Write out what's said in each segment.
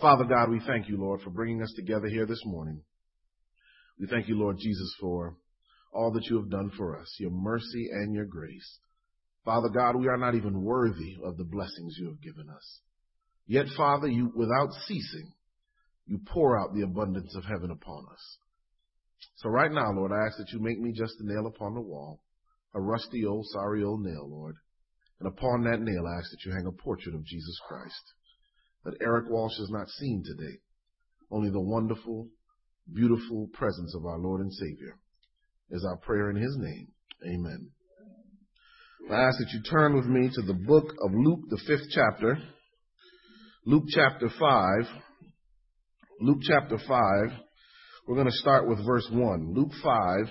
Father God, we thank you, Lord, for bringing us together here this morning. We thank you, Lord Jesus, for all that you have done for us, your mercy and your grace. Father God, we are not even worthy of the blessings you have given us. Yet, Father, you, without ceasing, you pour out the abundance of heaven upon us. So right now, Lord, I ask that you make me just a nail upon the wall, a rusty old, sorry old nail, Lord. And upon that nail, I ask that you hang a portrait of Jesus Christ, that Eric Walsh has not seen today, only the wonderful, beautiful presence of our Lord and Savior is our prayer in his name. Amen. I ask that you turn with me to the book of Luke, the 5th chapter. Luke chapter 5. Luke chapter 5. We're going to start with verse 1. Luke 5,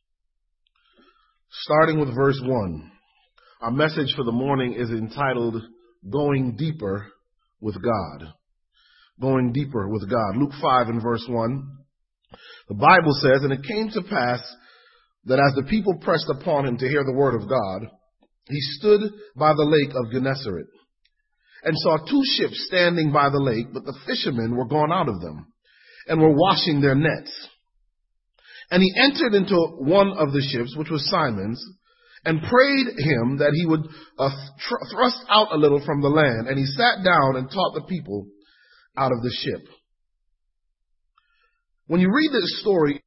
starting with verse 1. Our message for the morning is entitled, Going Deeper with God. Going Deeper with God. Luke 5 and verse 1. The Bible says, And it came to pass that as the people pressed upon him to hear the word of God, he stood by the lake of Gennesaret and saw 2 ships standing by the lake, but the fishermen were gone out of them and were washing their nets. And he entered into one of the ships, which was Simon's, and prayed him that he would thrust out a little from the land. And he sat down and taught the people out of the ship. When you read this story,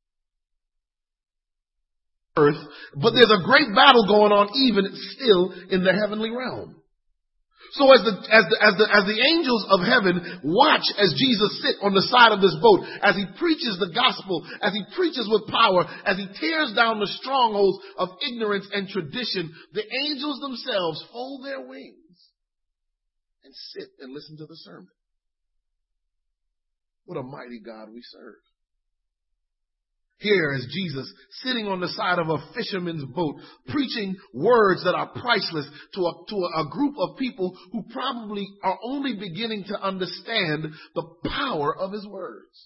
earth, but there's a great battle going on even still in the heavenly realm. So as the angels of heaven watch as Jesus sit on the side of this boat, as he preaches the gospel, as he preaches with power, as he tears down the strongholds of ignorance and tradition, the angels themselves fold their wings and sit and listen to the sermon. What a mighty God we serve. Here is Jesus sitting on the side of a fisherman's boat, preaching words that are priceless to a group of people who probably are only beginning to understand the power of his words.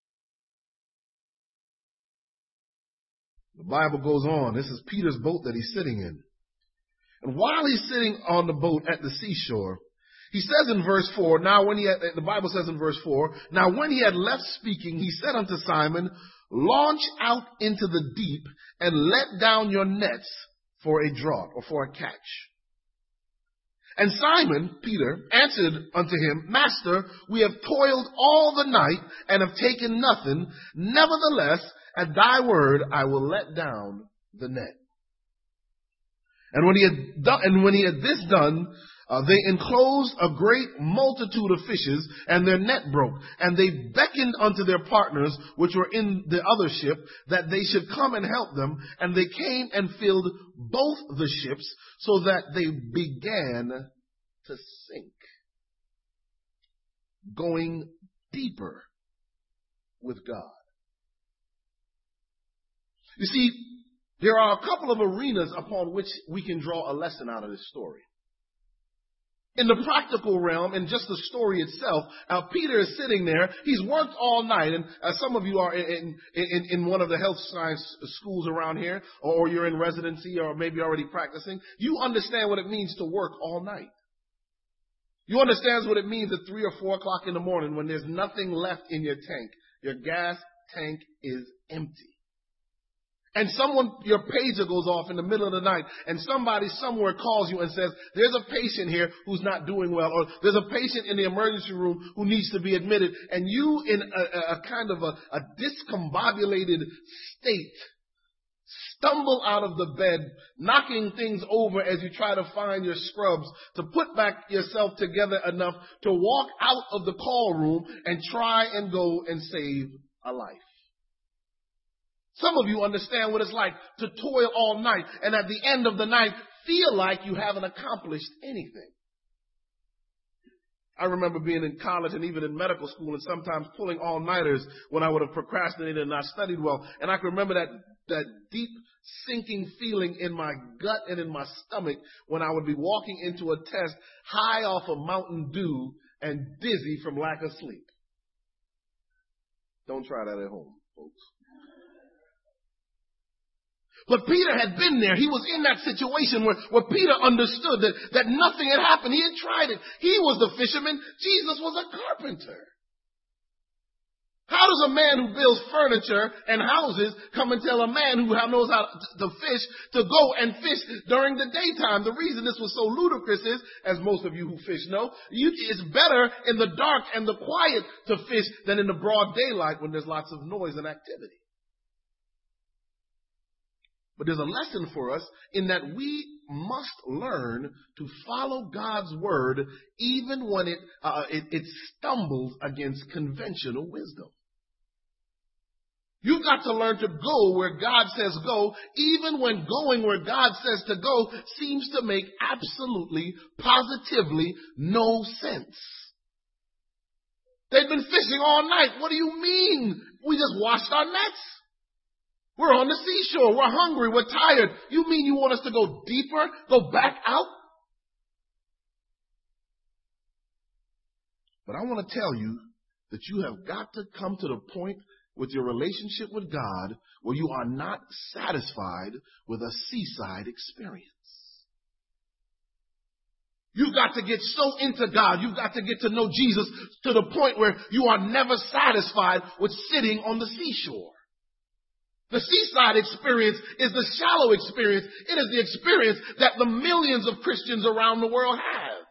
The Bible goes on. This is Peter's boat that he's sitting in. And while he's sitting on the boat at the seashore, he says in verse 4, the Bible says in verse 4, Now when he had left speaking, he said unto Simon, Launch out into the deep and let down your nets for a draught or for a catch. And Simon, Peter, answered unto him, Master, we have toiled all the night and have taken nothing. Nevertheless, at thy word, I will let down the net. And when he had this done, they enclosed a great multitude of fishes, and their net broke. And they beckoned unto their partners, which were in the other ship, that they should come and help them. And they came and filled both the ships, so that they began to sink. Going deeper with God. You see, there are a couple of arenas upon which we can draw a lesson out of this story. In the practical realm, in just the story itself, Peter is sitting there. He's worked all night. And some of you are in one of the health science schools around here, or you're in residency, or maybe already practicing. You understand what it means to work all night. You understand what it means at 3 or 4 o'clock in the morning when there's nothing left in your tank. Your gas tank is empty. And your pager goes off in the middle of the night, and somebody somewhere calls you and says, there's a patient here who's not doing well, or there's a patient in the emergency room who needs to be admitted, and you in a kind of a discombobulated state stumble out of the bed, knocking things over as you try to find your scrubs to put back yourself together enough to walk out of the call room and try and go and save a life. Some of you understand what it's like to toil all night and at the end of the night feel like you haven't accomplished anything. I remember being in college and even in medical school and sometimes pulling all-nighters when I would have procrastinated and not studied well. And I can remember that deep sinking feeling in my gut and in my stomach when I would be walking into a test high off of Mountain Dew and dizzy from lack of sleep. Don't try that at home, folks. But Peter had been there. He was in that situation where Peter understood that nothing had happened. He had tried it. He was the fisherman. Jesus was a carpenter. does a man who builds furniture and houses come and tell a man who knows how to fish to go and fish during the daytime? The reason this was so ludicrous is, as most of you who fish know, it's better in the dark and the quiet to fish than in the broad daylight when there's lots of noise and activity. But there's a lesson for us in that we must learn to follow God's word even when it stumbles against conventional wisdom. You've got to learn to go where God says go, even when going where God says to go seems to make absolutely, positively no sense. They've been fishing all night. What do you mean? We just washed our nets. We're on the seashore. We're hungry. We're tired. You mean you want us to go deeper? Go back out? But I want to tell you that you have got to come to the point with your relationship with God where you are not satisfied with a seaside experience. You've got to get so into God. You've got to get to know Jesus to the point where you are never satisfied with sitting on the seashore. The seaside experience is the shallow experience. It is the experience that the millions of Christians around the world have.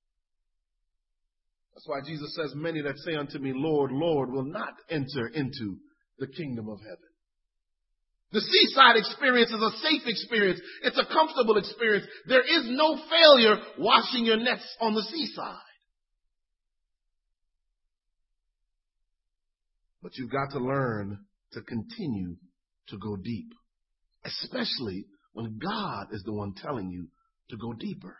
That's why Jesus says, many that say unto me, Lord, Lord, will not enter into the kingdom of heaven. The seaside experience is a safe experience. It's a comfortable experience. There is no failure washing your nets on the seaside. But you've got to learn to continue to go deep, especially when God is the one telling you to go deeper.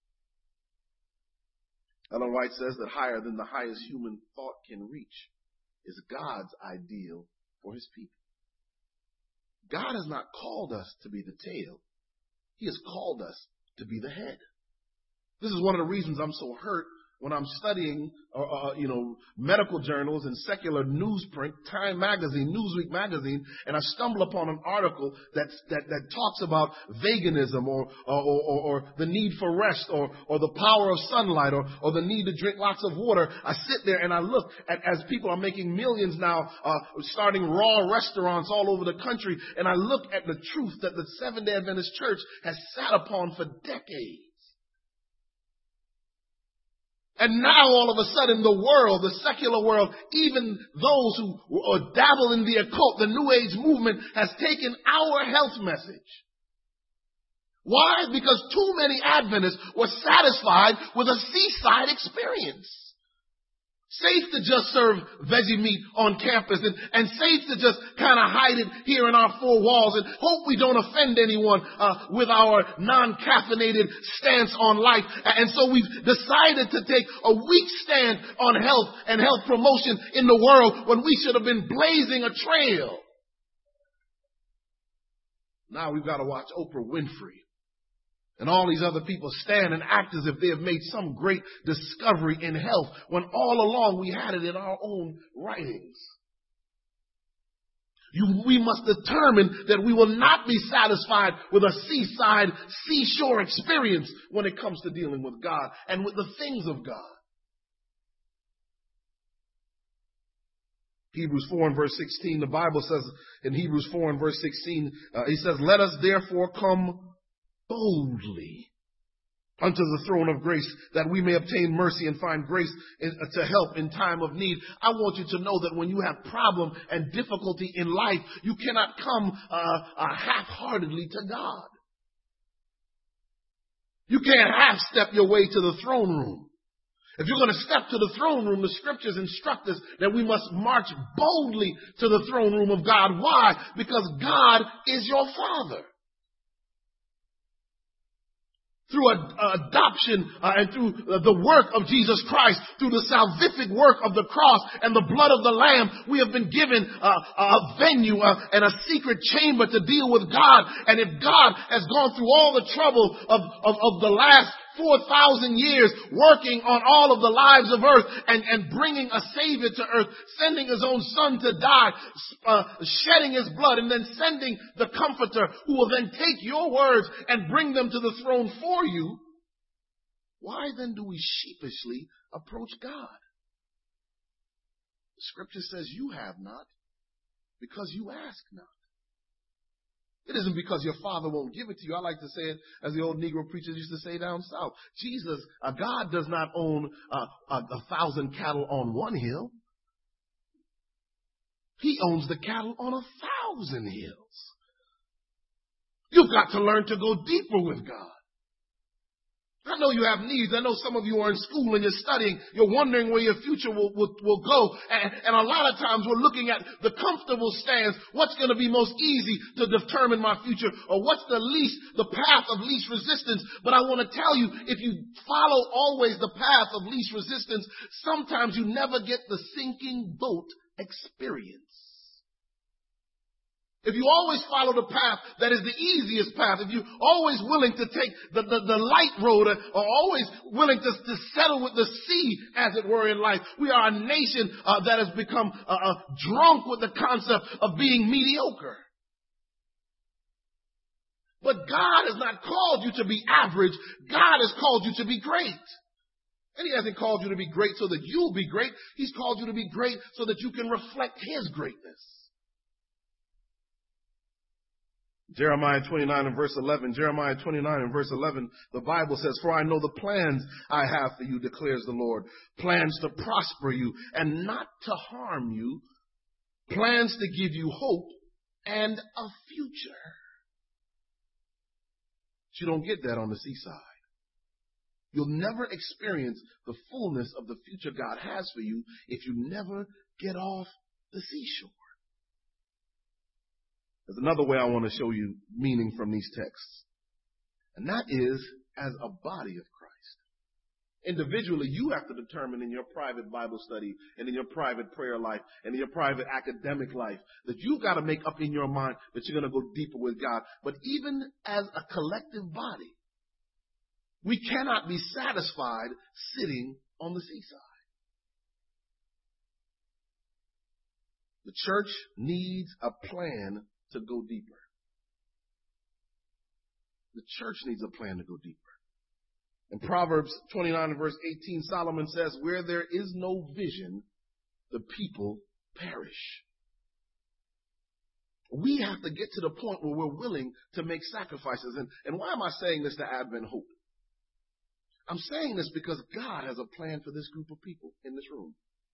Ellen White says that higher than the highest human thought can reach is God's ideal for his people. God has not called us to be the tail. He has called us to be the head. This is one of the reasons I'm so hurt when I'm studying, medical journals and secular newsprint, Time Magazine, Newsweek Magazine, and I stumble upon an article that talks about veganism or the need for rest or the power of sunlight or the need to drink lots of water. I sit there and I look at, as people are making millions now, starting raw restaurants all over the country, and I look at the truth that the Seventh-day Adventist Church has sat upon for decades. And now all of a sudden the world, the secular world, even those who dabble in the occult, the New Age movement has taken our health message. Why? Because too many Adventists were satisfied with a seaside experience. Safe to just serve veggie meat on campus and safe to just kind of hide it here in our four walls and hope we don't offend anyone with our non-caffeinated stance on life. And so we've decided to take a weak stand on health and health promotion in the world when we should have been blazing a trail. Now we've got to watch Oprah Winfrey and all these other people stand and act as if they have made some great discovery in health when all along we had it in our own writings. We must determine that we will not be satisfied with a seaside, seashore experience when it comes to dealing with God and with the things of God. Hebrews 4 and verse 16, the Bible says in Hebrews 4 and verse 16, he says, let us therefore come boldly unto the throne of grace that we may obtain mercy and find grace to help in time of need. I want you to know that when you have problem and difficulty in life, you cannot come half-heartedly to God. You can't half-step your way to the throne room. If you're going to step to the throne room, the scriptures instruct us that we must march boldly to the throne room of God. Why? Because God is your Father. Through adoption and through the work of Jesus Christ, through the salvific work of the cross and the blood of the Lamb, we have been given a venue and a secret chamber to deal with God. And if God has gone through all the trouble of the last 4,000 years working on all of the lives of earth and bringing a Savior to earth, sending his own Son to die, shedding his blood, and then sending the Comforter who will then take your words and bring them to the throne for you, why then do we sheepishly approach God? The scripture says you have not because you ask not. It isn't because your father won't give it to you. I like to say it as the old Negro preachers used to say down south. God does not own 1,000 cattle on one hill. He owns the cattle on 1,000 hills. You've got to learn to go deeper with God. I know you have needs. I know some of you are in school and you're studying. You're wondering where your future will go. And a lot of times we're looking at the comfortable stance. What's going to be most easy to determine my future? Or what's the path of least resistance? But I want to tell you, if you follow always the path of least resistance, sometimes you never get the sinking boat experience. If you always follow the path that is the easiest path, if you're always willing to take the light road or always willing to settle with the sea, as it were, in life, we are a nation that has become drunk with the concept of being mediocre. But God has not called you to be average. God has called you to be great. And He hasn't called you to be great so that you'll be great. He's called you to be great so that you can reflect His greatness. Jeremiah 29 and verse 11, the Bible says, "For I know the plans I have for you, declares the Lord, plans to prosper you and not to harm you, plans to give you hope and a future." But you don't get that on the seaside. You'll never experience the fullness of the future God has for you if you never get off the seashore. There's another way I want to show you meaning from these texts, and that is as a body of Christ. Individually, you have to determine in your private Bible study and in your private prayer life and in your private academic life that you've got to make up in your mind that you're going to go deeper with God. But even as a collective body, we cannot be satisfied sitting on the seaside. The church needs a plan to go deeper. The church needs a plan to go deeper. In Proverbs 29 and verse 18, Solomon says, "Where there is no vision, the people perish." We have to get to the point where we're willing to make sacrifices. And why am I saying this to Advent Hope? I'm saying this because God has a plan for this group of people in this room.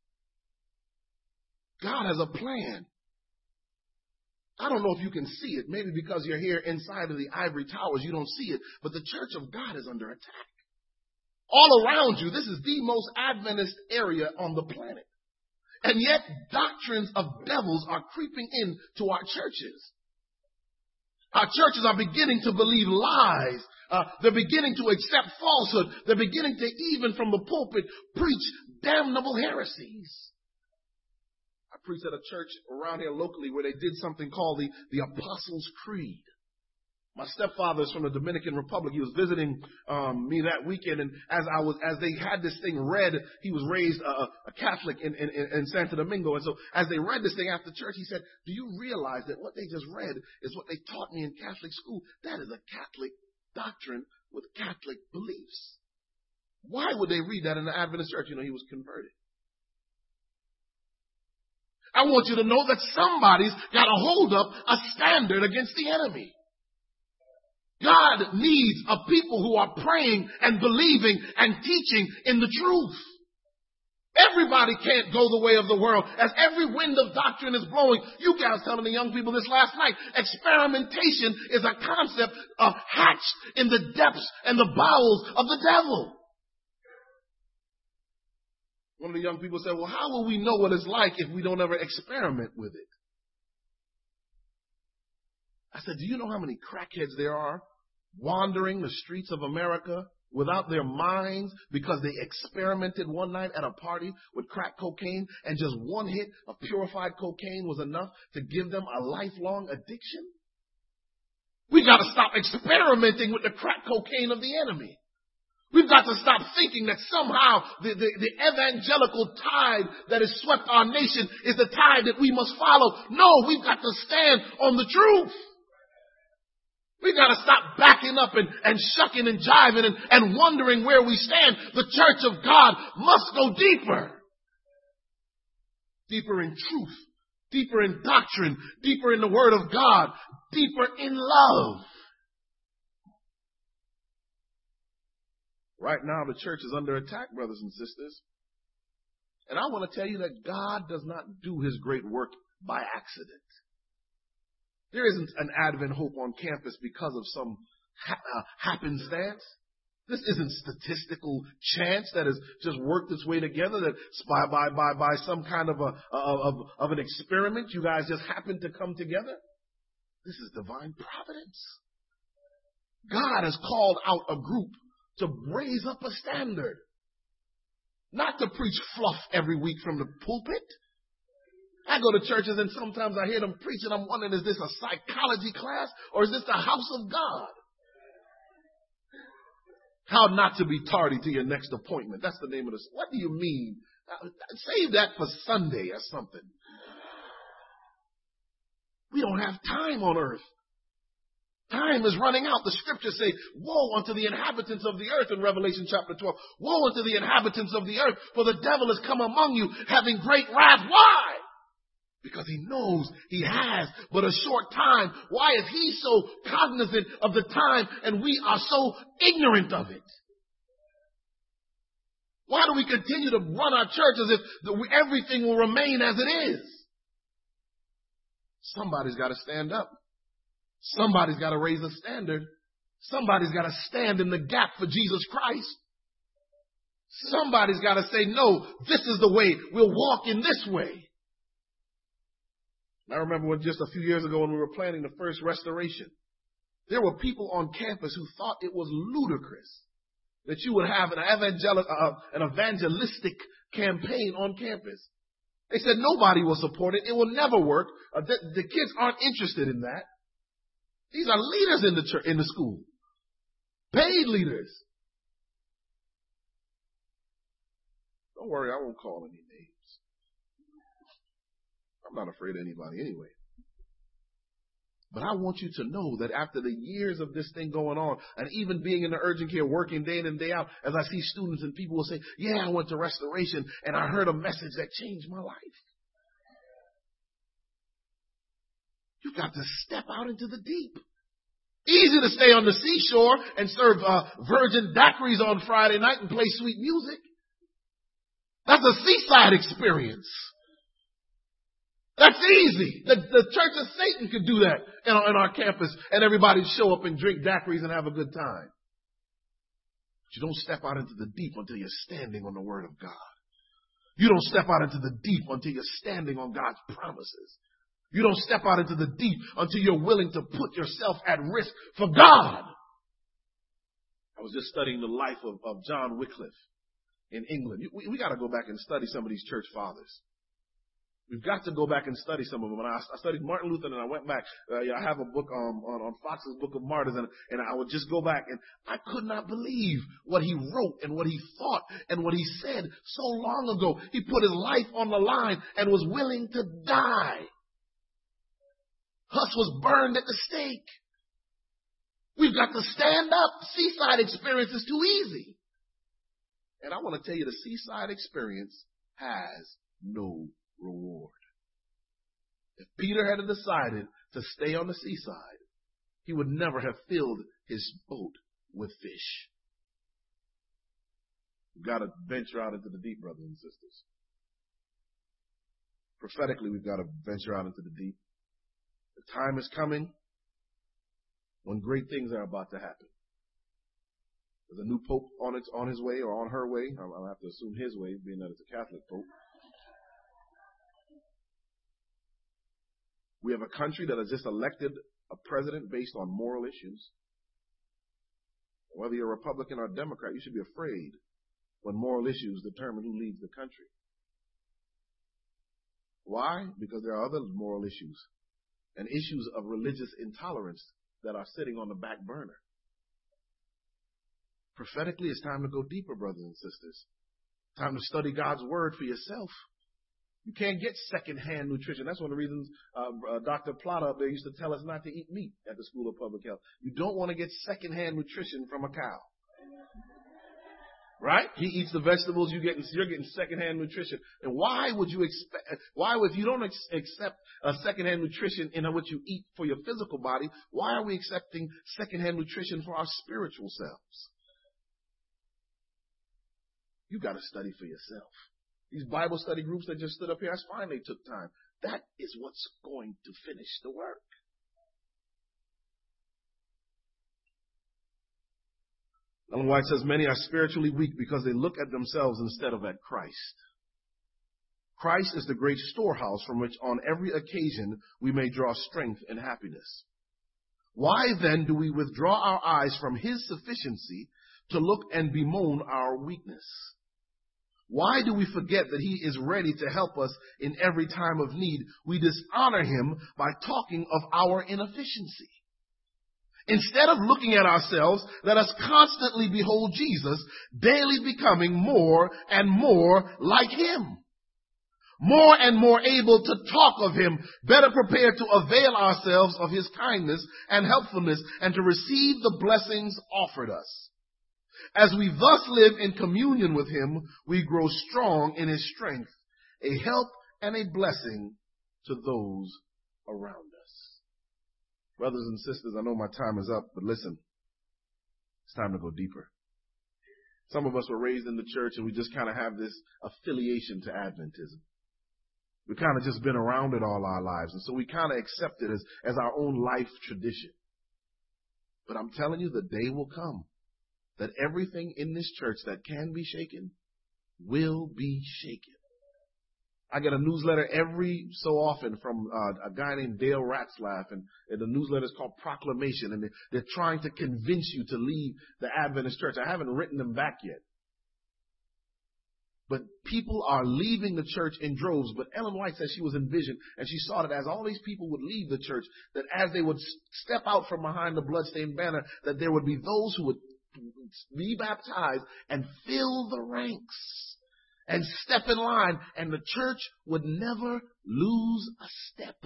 God has a plan. I don't know if you can see it. Maybe because you're here inside of the ivory towers, you don't see it. But the church of God is under attack. All around you, this is the most Adventist area on the planet. And yet, doctrines of devils are creeping into our churches. Our churches are beginning to believe lies. They're beginning to accept falsehood. They're beginning to, even from the pulpit, preach damnable heresies. I preached at a church around here locally where they did something called the Apostles' Creed. My stepfather is from the Dominican Republic. He was visiting me that weekend, and as they had this thing read, he was raised a Catholic in Santo Domingo, and so as they read this thing after church, he said, "Do you realize that what they just read is what they taught me in Catholic school? That is a Catholic doctrine with Catholic beliefs. Why would they read that in the Adventist church?" You know, he was converted. I want you to know that somebody's got to hold up a standard against the enemy. God needs a people who are praying and believing and teaching in the truth. Everybody can't go the way of the world. As every wind of doctrine is blowing, you guys telling the young people this last night, experimentation is a concept hatched in the depths and the bowels of the devil. One of the young people said, "Well, how will we know what it's like if we don't ever experiment with it?" I said, "Do you know how many crackheads there are wandering the streets of America without their minds because they experimented one night at a party with crack cocaine and just one hit of purified cocaine was enough to give them a lifelong addiction?" We got to stop experimenting with the crack cocaine of the enemy. We've got to stop thinking that somehow the evangelical tide that has swept our nation is the tide that we must follow. No, we've got to stand on the truth. We've got to stop backing up and shucking and jiving and wondering where we stand. The church of God must go deeper. deeper in truth, deeper in doctrine, deeper in the Word of God, deeper in love. Right now, the church is under attack, brothers and sisters. And I want to tell you that God does not do his great work by accident. There isn't an Advent Hope on campus because of some happenstance. This isn't statistical chance that has just worked its way together, that by some kind of an experiment you guys just happen to come together. This is divine providence. God has called out a group to raise up a standard. Not to preach fluff every week from the pulpit. I go to churches and sometimes I hear them preach and I'm wondering, is this a psychology class or is this the house of God? How not to be tardy to your next appointment. That's the name of this. What do you mean? Save that for Sunday or something. We don't have time on earth. Time is running out. The scriptures say, woe unto the inhabitants of the earth in Revelation chapter 12. Woe unto the inhabitants of the earth, for the devil has come among you having great wrath. Why? Because he knows he has but a short time. Why is he so cognizant of the time and we are so ignorant of it? Why do we continue to run our church as if everything will remain as it is? Somebody's got to stand up. Somebody's got to raise a standard. Somebody's got to stand in the gap for Jesus Christ. Somebody's got to say, no, this is the way. We'll walk in this way. I remember when just a few years ago when we were planning the first restoration, there were people on campus who thought it was ludicrous that you would have an evangelistic campaign on campus. They said nobody will support it. It will never work. The kids aren't interested in that. These are leaders in the church, in the school. Paid leaders. Don't worry, I won't call any names. I'm not afraid of anybody anyway. But I want you to know that after the years of this thing going on, and even being in the urgent care, working day in and day out, as I see students and people will say, yeah, I went to restoration and I heard a message that changed my life. You've got to step out into the deep. Easy to stay on the seashore and serve virgin daiquiris on Friday night and play sweet music. That's a seaside experience. That's easy. The Church of Satan could do that in our campus and everybody show up and drink daiquiris and have a good time. But you don't step out into the deep until you're standing on the Word of God. You don't step out into the deep until you're standing on God's promises. You don't step out into the deep until you're willing to put yourself at risk for God. I was just studying the life of John Wycliffe in England. We got to go back and study some of these church fathers. We've got to go back and study some of them. And I studied Martin Luther and I went back. I have a book on Fox's Book of Martyrs and I would just go back and I could not believe what he wrote and what he thought and what he said so long ago. He put his life on the line and was willing to die. Huss was burned at the stake. We've got to stand up. Seaside experience is too easy. And I want to tell you, the seaside experience has no reward. If Peter had decided to stay on the seaside, he would never have filled his boat with fish. We've got to venture out into the deep, brothers and sisters. Prophetically, we've got to venture out into the deep. The time is coming when great things are about to happen. There's a new pope on his way or on her way. I'll have to assume his way, being that it's a Catholic pope. We have a country that has just elected a president based on moral issues. Whether you're a Republican or a Democrat, you should be afraid when moral issues determine who leads the country. Why? Because there are other moral issues and issues of religious intolerance that are sitting on the back burner. Prophetically, it's time to go deeper, brothers and sisters. Time to study God's word for yourself. You can't get secondhand nutrition. That's one of the reasons Dr. Plata up there used to tell us not to eat meat at the School of Public Health. You don't want to get secondhand nutrition from a cow. Right? He eats the vegetables, you're getting secondhand nutrition. And why would you expect, if you don't accept secondhand nutrition in what you eat for your physical body, why are we accepting secondhand nutrition for our spiritual selves? You got to study for yourself. These Bible study groups that just stood up here, that's fine, they took time. That is what's going to finish the work. Ellen White says many are spiritually weak because they look at themselves instead of at Christ. Christ is the great storehouse from which on every occasion we may draw strength and happiness. Why then do we withdraw our eyes from his sufficiency to look and bemoan our weakness? Why do we forget that he is ready to help us in every time of need? We dishonor him by talking of our inefficiency. Instead of looking at ourselves, let us constantly behold Jesus, daily becoming more and more like him. More and more able to talk of him, better prepared to avail ourselves of his kindness and helpfulness and to receive the blessings offered us. As we thus live in communion with him, we grow strong in his strength, a help and a blessing to those around us. Brothers and sisters, I know my time is up, but listen, it's time to go deeper. Some of us were raised in the church and we just kind of have this affiliation to Adventism. We've kind of just been around it all our lives, and so we kind of accept it as our own life tradition. But I'm telling you, the day will come that everything in this church that can be shaken will be shaken. I get a newsletter every so often from a guy named Dale Ratzlaff, and the newsletter is called Proclamation, and they're trying to convince you to leave the Adventist church. I haven't written them back yet. But people are leaving the church in droves. But Ellen White says she was envisioned, and she saw that as all these people would leave the church, that as they would step out from behind the bloodstained banner, that there would be those who would be baptized and fill the ranks and step in line, and the church would never lose a step.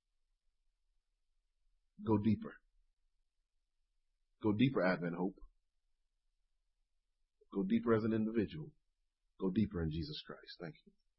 Go deeper. Go deeper, Advent Hope. Go deeper as an individual. Go deeper in Jesus Christ. Thank you.